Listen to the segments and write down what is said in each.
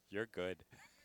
You're good.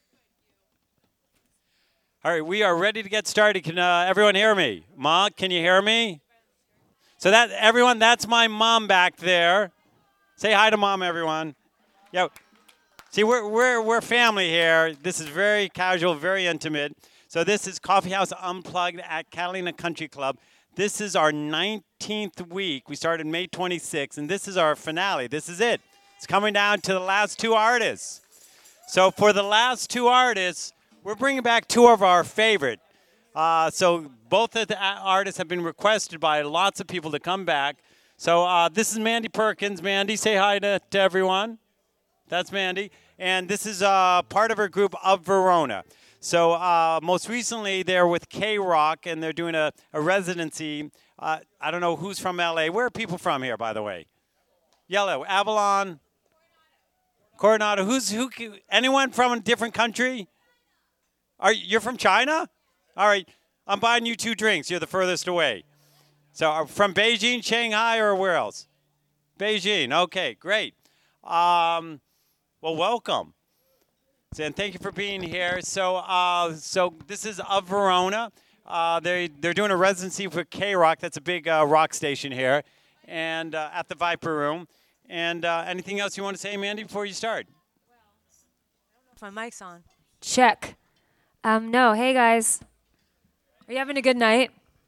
All right, we are ready to get started. Can everyone hear me? Ma, can you hear me? So everyone, that's my mom back there. Say hi to mom, everyone. Yeah. See, we're family here. This is very casual, very intimate. So this is Coffee House Unplugged at Catalina Country Club. This is our 19th week. We started May 26th, and this is our finale. This is it. It's coming down to the last two artists. So for the last two artists, we're bringing back two of our favorite. So both of the artists have been requested by lots of people to come back. So this is Mandy Perkins. Mandy, say hi to everyone. That's Mandy. And this is part of her group of Verona. So most recently, they're with K-Rock, and they're doing a residency. I don't know who's from L.A. Where are people from here, by the way? Yellow, Avalon, Coronado. Anyone from a different country? You're from China? All right. I'm buying you 2 drinks. You're the furthest away. So from Beijing, Shanghai, or where else? Beijing. Okay, great. Well, welcome. And thank you for being here. So this is of Verona. They're doing a residency for K-Rock. That's a big rock station here, and at the Viper Room. And anything else you want to say, Mandy, before you start? Well, I don't know if my mic's on. Check. No. Hey, guys. Are you having a good night?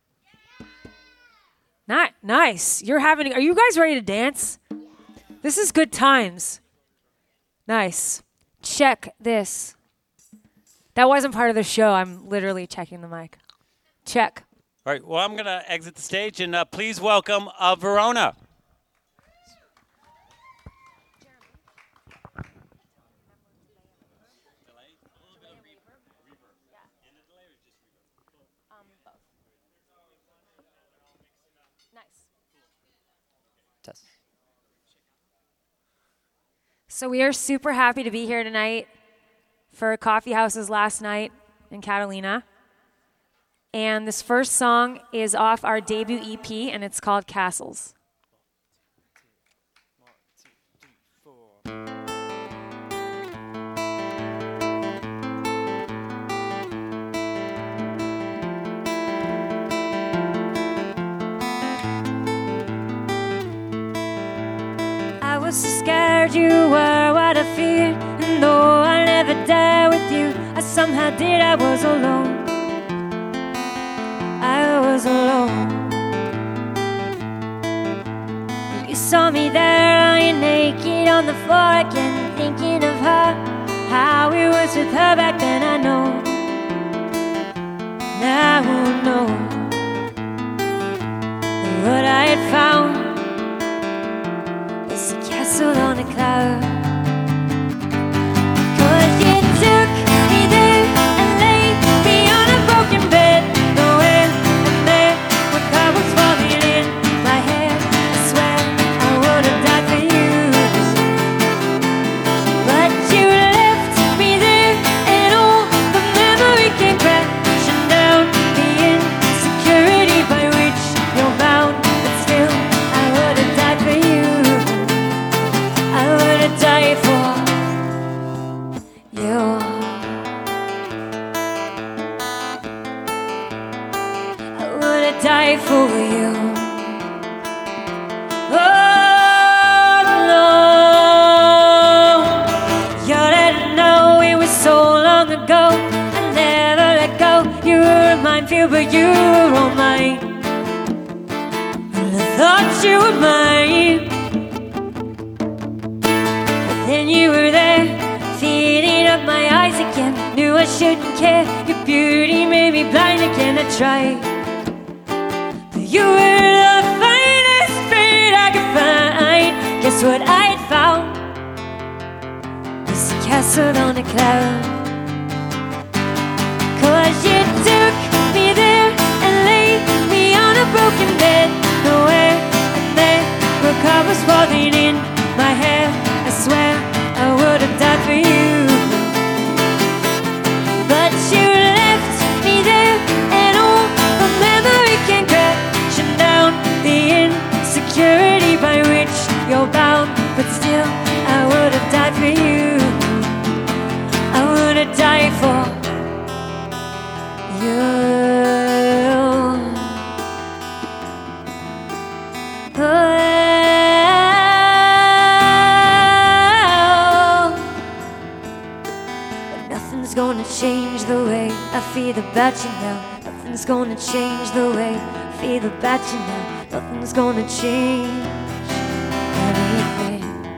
Nice. Are you guys ready to dance? This is good times. Nice. Check this. That wasn't part of the show. I'm literally checking the mic. Check. All right. Well, I'm going to exit the stage, and please welcome Verona. So we are super happy to be here tonight for Coffee House's last night in Catalina. And this first song is off our debut EP, and it's called Castles. I was so scared you were what I feared, and though I never died with you, I somehow did. I was alone. I was alone. You saw me there lying naked on the floor again, thinking of her, how it was with her back then. I know, now I won't know what I had found. It's a castle on a cloud. 'Cause you took me there and laid me on a broken bed. Nowhere and there where cobwebs falling in my head. I swear I would have died for you. But you left me there, and all the memory came crashing down. The insecurity by which you're bound. But still I would have died for you. I would have died for you. I would have died for you. Oh no, you didn't know it was so long ago. I never let go. You were a minefield, but you were all mine. And I thought you were mine. Then you were there, feeding up my eyes again. Knew I shouldn't care, your beauty made me blind again. I tried, but you were the finest friend I could find. Guess what I had found? It's a castle on a cloud. 'Cause you took me there and laid me on a broken bed. Nowhere and there were covers falling in my hair. I swear I would have died for you. But you left me there, and all the memory came crashing down. The insecurity by which you're bound. But still I would have died for you. would die for you. But nothing's gonna change the way I feel about you now. Nothing's gonna change the way I feel about you now. Nothing's gonna change anything.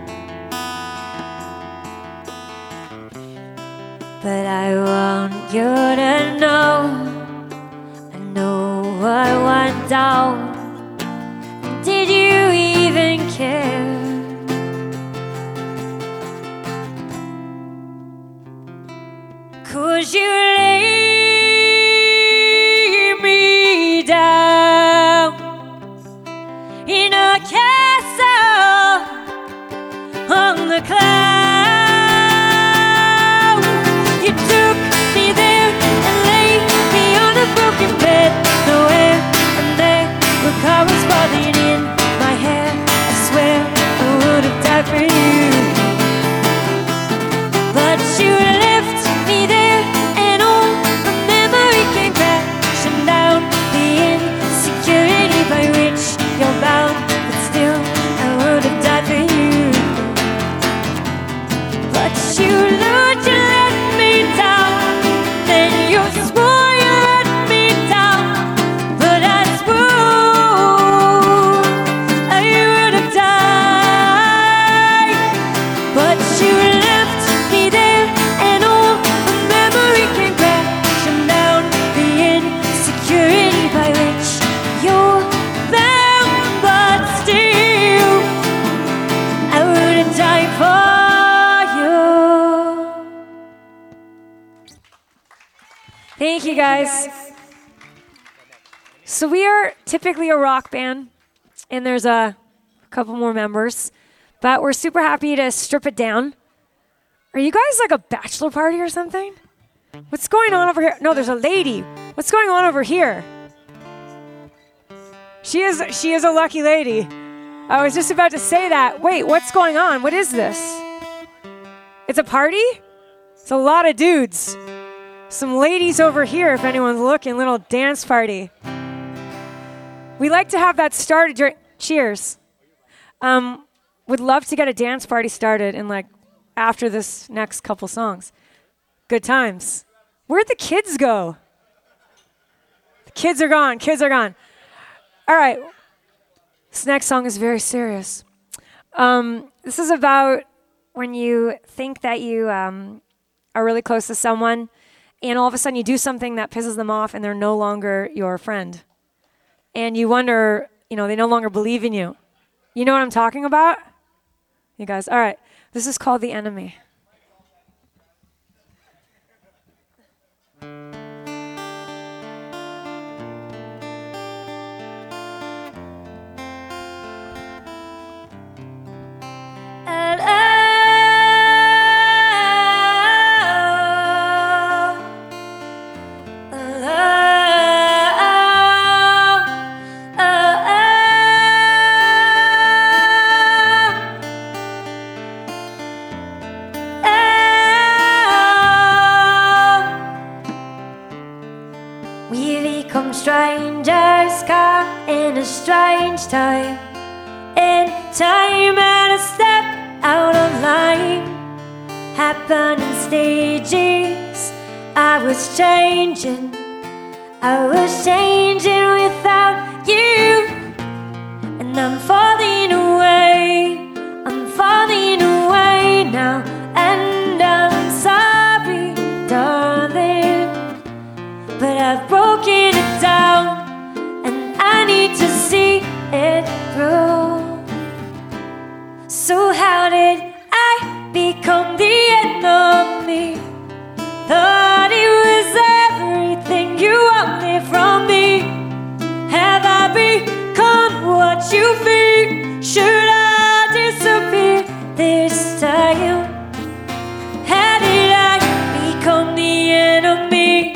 But I want you to know, I know what went down. Did you even care? 'Cause you laid me down in a castle on the cloud. You took me there and laid me on a broken bed. No air and there were corresponding in my hair. I swear I would have died for you. But you left me there and all the memory came crashing down. The insecurity by which you're bound. But still I would have died for you. But you let me down. Then you swore you let me down. But I swore I would have died. But you left me there and all the memory came crashing down. The insecurity by which you're bound. But still I would have died for you. Thank you guys. So we are typically a rock band, and there's a couple more members, but we're super happy to strip it down. Are you guys like a bachelor party or something? What's going on over here? No, there's a lady. What's going on over here? She is a lucky lady. I was just about to say that. Wait, what's going on? What is this? It's a party? It's a lot of dudes. Some ladies over here, if anyone's looking, little dance party. We like to have that started during, cheers. Would love to get a dance party started in like after this next couple songs. Good times. Where'd the kids go? The kids are gone. Kids are gone. All right. This next song is very serious. This is about when you think that you are really close to someone, and all of a sudden you do something that pisses them off, and they're no longer your friend. And you wonder, they no longer believe in you. You know what I'm talking about? You guys, all right. This is called The Enemy. Strangers caught in a strange time, in time and a step out of line. Happened in stages. I was changing without you. And I'm falling away now. And I'm sorry, darling, but I've broken it down, and I need to see it through. So how did I become the enemy? Thought it was everything you wanted from me. Have I become what you fear? Should I disappear this time? How did I become the enemy?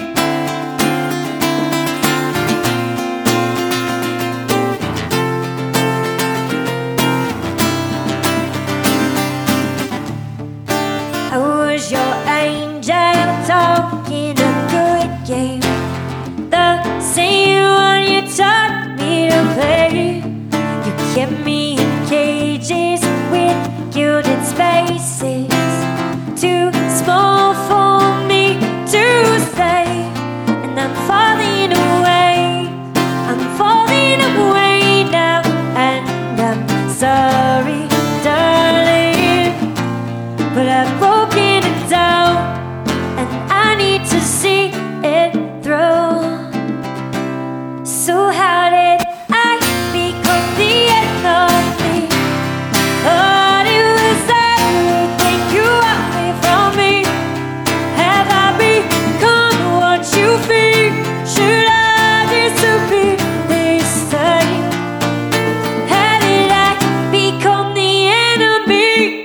I was your angel broken a good game, the same one you taught me to play. You kept me in cages with gilded spaces, too small for me to stay. And I'm falling away, I'm falling away now. And I'm sorry, darling, but I've broken it down, and I need to see it through. So how did I become the end of me? Thought it was everything you wanted from me. Have I become what you feel? Should I disappear this time? How did I become the enemy?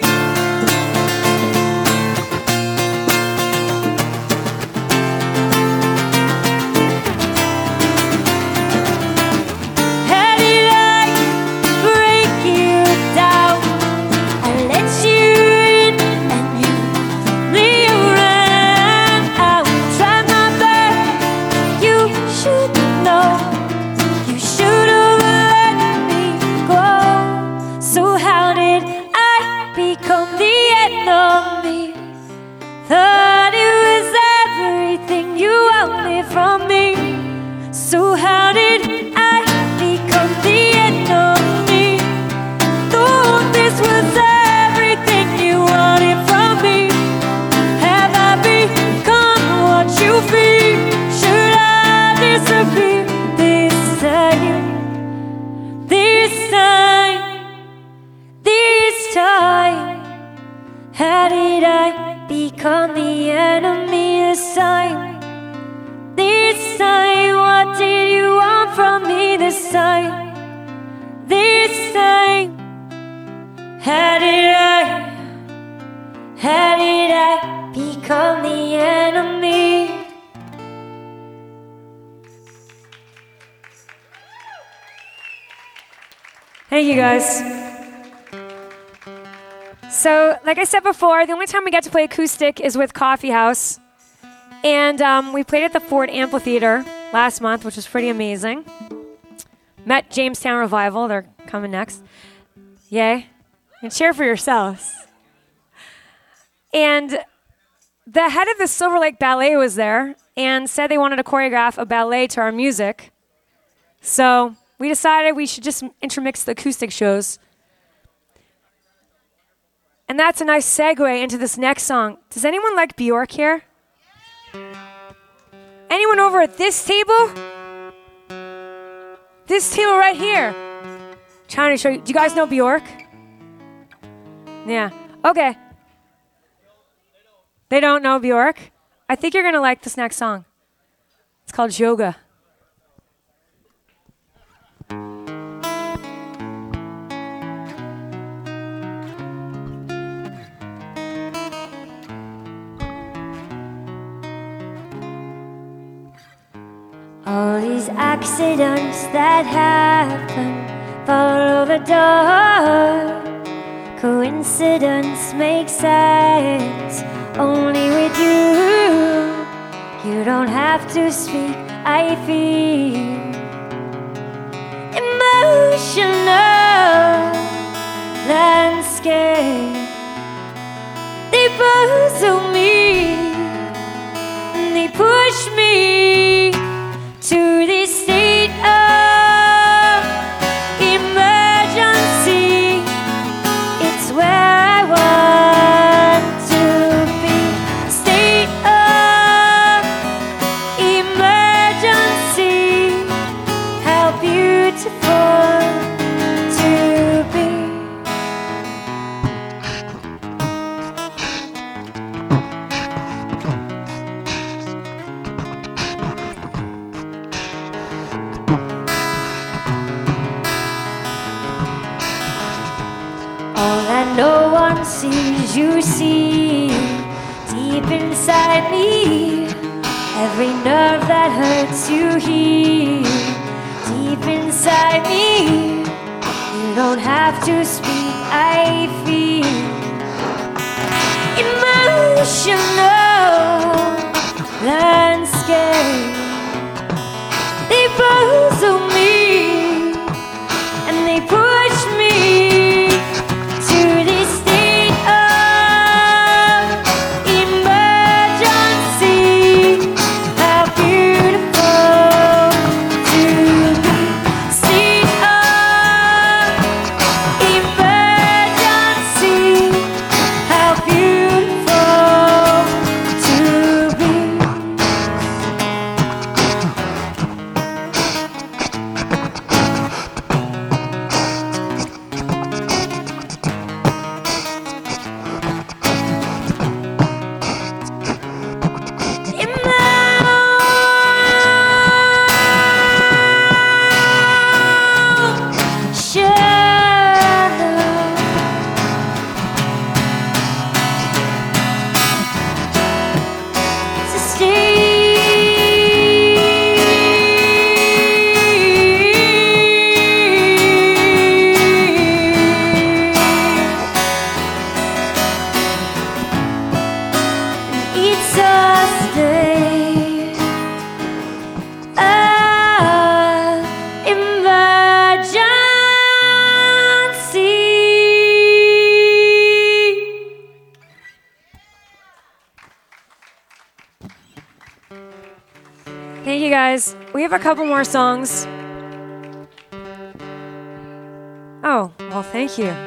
How did I break you down? I let you in and you flew around. I will try my best. You should know. You should have let me go. So how did I become the enemy? Thought it was everything you wanted from me. So how did I become the enemy? Thought this was everything you wanted from me. Have I become what you feel? Should I disappear this time? This time, this time. How did I become the enemy this time? This time, what did you want from me this time? This time, how did I become the enemy? Thank you guys. So, like I said before, the only time we get to play acoustic is with Coffee House. And we played at the Ford Amphitheater last month, which was pretty amazing. Met Jamestown Revival. They're coming next. Yay. And cheer for yourselves. And the head of the Silver Lake Ballet was there and said they wanted to choreograph a ballet to our music. So we decided we should just intermix the acoustic shows. And that's a nice segue into this next song. Does anyone like Bjork here? Anyone over at this table? This table right here. Trying to show you. Do you guys know Bjork? Yeah. Okay. They don't know Bjork? I think you're going to like this next song. It's called Yoga. All these accidents that happen follow the door. Coincidence makes sense only with you. You don't have to speak, I feel emotional landscape. They puzzle me, they push me to this state of emergency. It's where I want to be. State of emergency. How beautiful to be. All that no one sees, you see deep inside me. Every nerve that hurts, you heal deep inside me. You don't have to speak, I feel emotional Thank you guys. We have a couple more songs. Oh, well, thank you.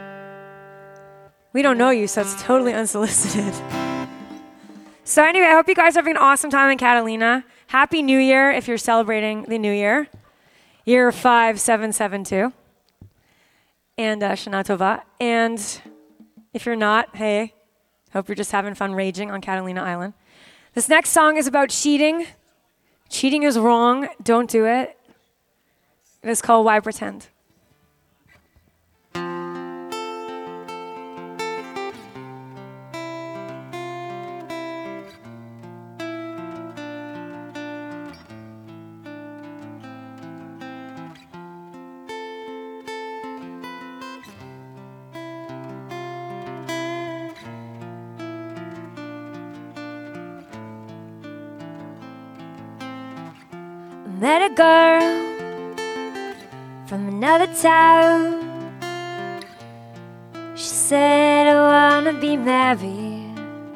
We don't know you, so it's totally unsolicited. So anyway, I hope you guys are having an awesome time in Catalina. Happy New Year if you're celebrating the New Year. Year 5772. And Shana Tova. And if you're not, hey, hope you're just having fun raging on Catalina Island. This next song is about cheating. Cheating is wrong. Don't do it. It is called Why Pretend. Met a girl from another town. She said, I wanna be married.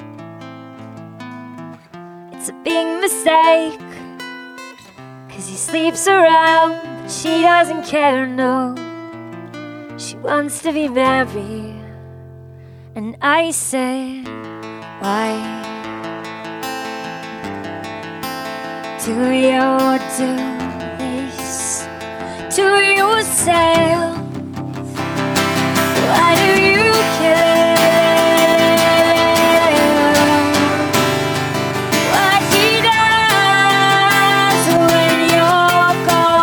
It's a big mistake, 'cause he sleeps around, but she doesn't care, no. She wants to be married. And I said, why? Do you do this to yourself? Why do you care what he does when you're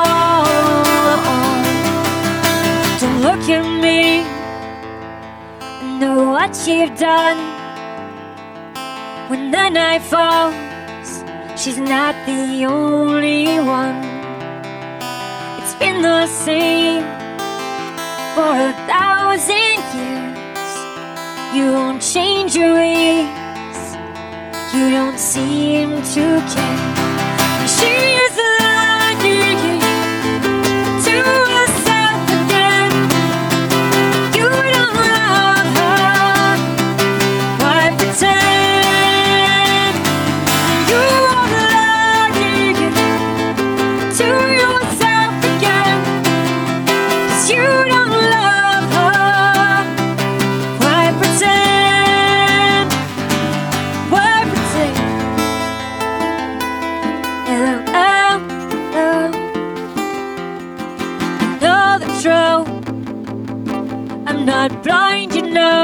gone? Don't look at me, I know what you've done. When the night falls, she's not the only one. It's been the same for 1,000 years. You won't change your ways. You don't seem to care. She is lying to herself again. You don't love her. Why pretend? You to yourself again, 'cause you don't love her. Why pretend? Why pretend? Know the truth. I'm not blind, you know.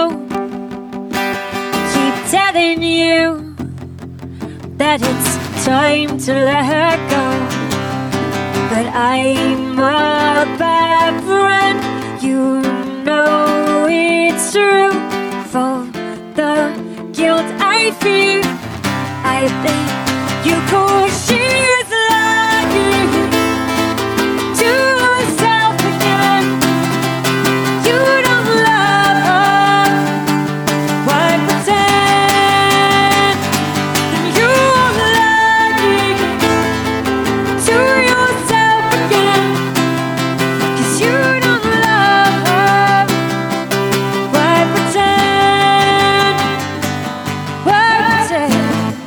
Keep telling you that it's time to let her go. But I'm a bad friend, you know it's true. For the guilt I feel, I think you could. She is lying to herself again. You don't love her. Why pretend? You're lying to yourself again. 'Cause you don't love her. Why pretend? Why pretend?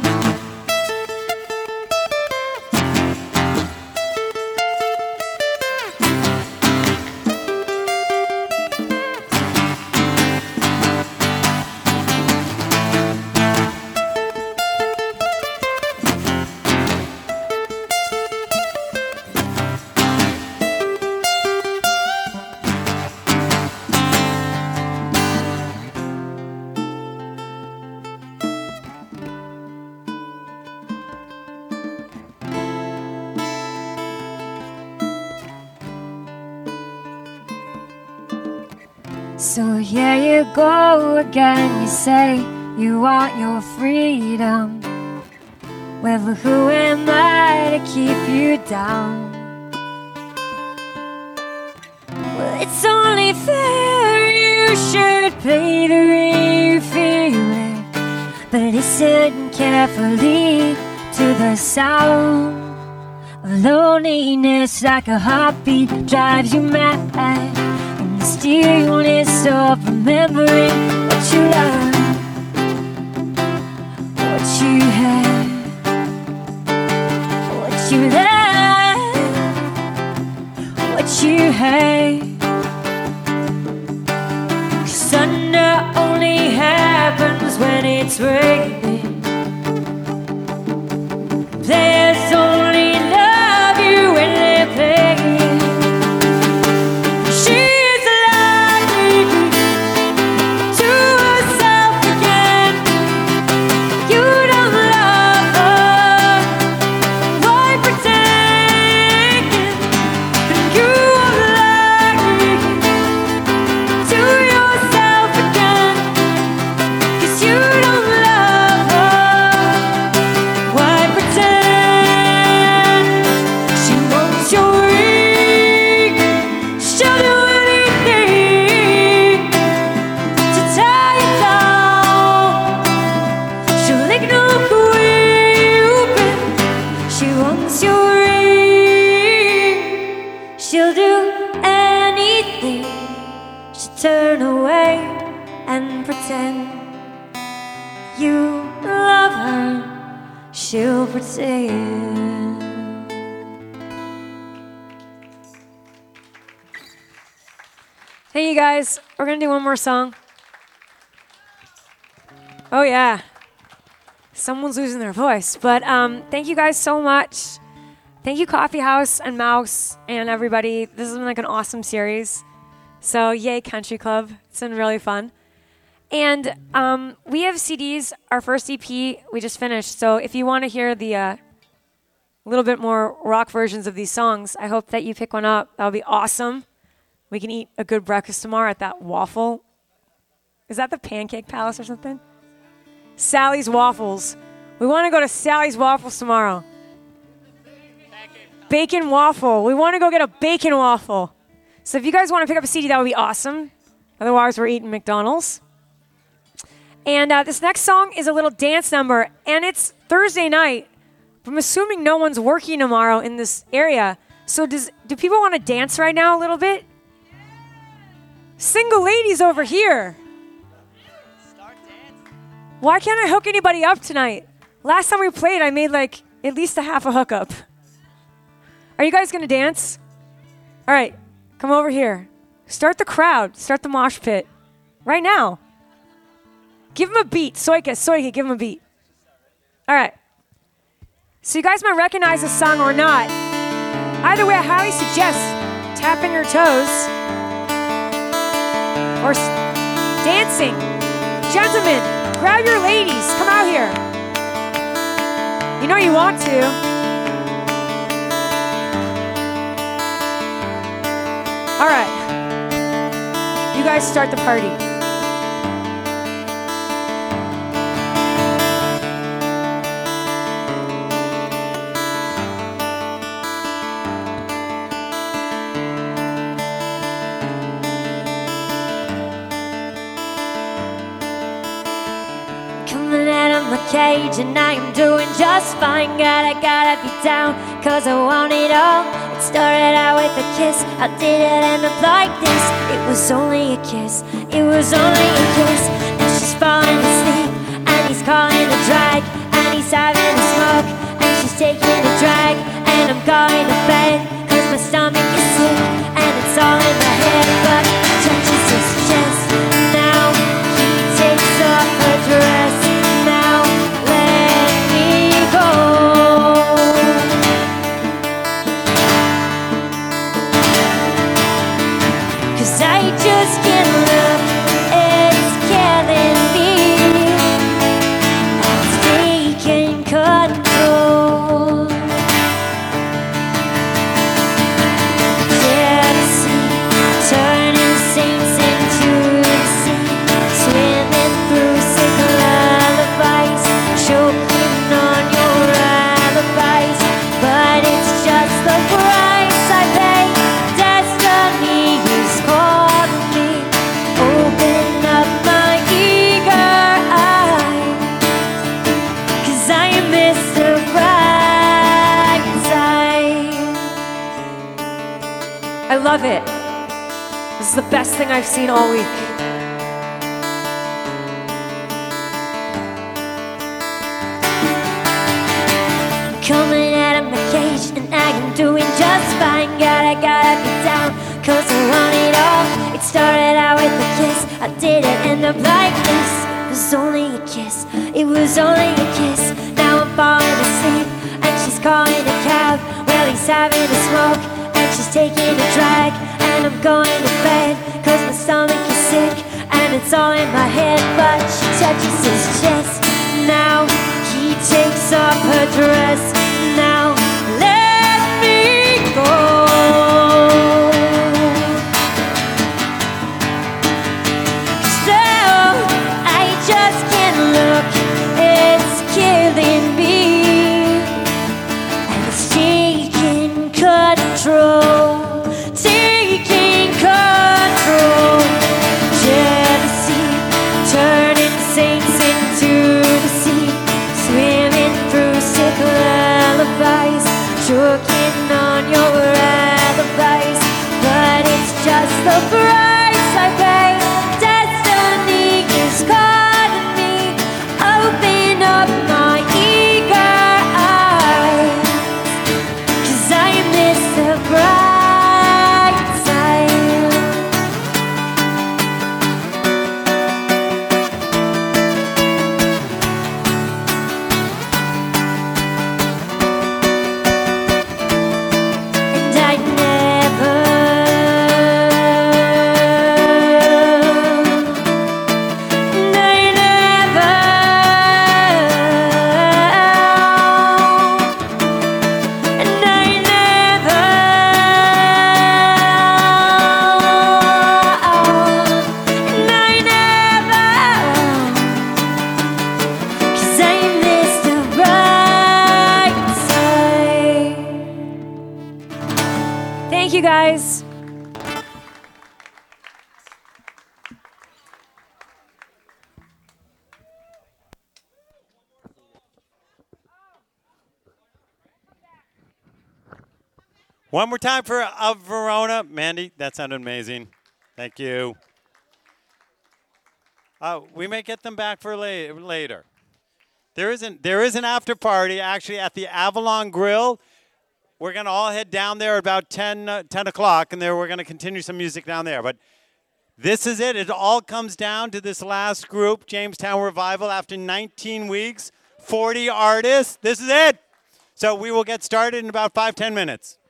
So here you go again, you say you want your freedom. Well, who am I to keep you down? Well, it's only fair you should play the way you feel it. But listen carefully to the sound of loneliness, like a heartbeat drives you mad. Stillness of remembering what you loved, what you had. you love what you hate. 'Cause thunder only happens when it's raining. Players only love you when they're playing. She's lying to herself again. You don't love her. Why pretend? And you are lying to yourself again. 'Cause you don't love her. Why pretend? She wants your ring. She'll do anything to tie you down. She'll ignore who you've been. She wants your ring. She'll do anything. She'll turn away and pretend you love her. She'll pretend. Hey, you guys, we're gonna do one more song. Oh, yeah. Someone's losing their voice. But thank you guys so much. Thank you, Coffee House and Mouse and everybody. This has been like an awesome series. So, yay, Country Club. It's been really fun. And we have CDs. Our first EP we just finished. So if you want to hear the little bit more rock versions of these songs, I hope that you pick one up. That would be awesome. We can eat a good breakfast tomorrow at that waffle. Is that the Pancake Palace or something? Sally's Waffles. We want to go to Sally's Waffles tomorrow. Bacon waffle. We want to go get a bacon waffle. So if you guys want to pick up a CD, that would be awesome. Otherwise, we're eating McDonald's. And this next song is a little dance number, and it's Thursday night. I'm assuming no one's working tomorrow in this area. So do people want to dance right now a little bit? Single ladies over here. Why can't I hook anybody up tonight? Last time we played, I made like at least a half a hookup. Are you guys going to dance? All right, come over here. Start the crowd. Start the mosh pit. Right now. Give him a beat. Soika, give him a beat. All right. So you guys might recognize this song or not. Either way, I highly suggest tapping your toes or dancing. Gentlemen, grab your ladies. Come out here. You know you want to. All right. You guys start the party. Cage and I am doing just fine. Gotta be down, cause I want it all. It started out with a kiss. How did it end up like this? It was only a kiss. It was only a kiss. And she's falling asleep, and he's calling a drag, and he's having a smoke, and she's taking a drag, and I'm going to bed, cause my stomach is sick, and it's all in my head. But touches his chest. Now he takes off her dress. I love it. This is the best thing I've seen all week. Coming out of my cage and I am doing just fine. Gotta be down, cause I want it all. It started out with a kiss, I didn't end up like this. It was only a kiss, it was only a kiss. Now I'm falling asleep, and she's calling a cab. Well, he's having a smoke, and she's taking a drag. And I'm going to bed, cause my stomach is sick, and it's all in my head. But she touches his chest. Now he takes off her dress. Now let me go. Still, I just can't look. It's killing me, and it's taking control. Taking control. Jealousy, turning saints into the sea, swimming through sick lullabies, choking on your alibis. But it's just the price I pay. Destiny is calling me. Open up my eager eyes, 'cause I miss the bright side. And I never, and I never, and I never, and I never, 'cause I miss the bright side. Thank you, guys. One more time for Verona. Mandy, that sounded amazing. Thank you. We may get them back for later. There is an after party actually at the Avalon Grill. We're going to all head down there about 10 o'clock, and we're going to continue some music down there. But this is it. It all comes down to this last group, Jamestown Revival, after 19 weeks, 40 artists. This is it. So we will get started in about 5-10 minutes.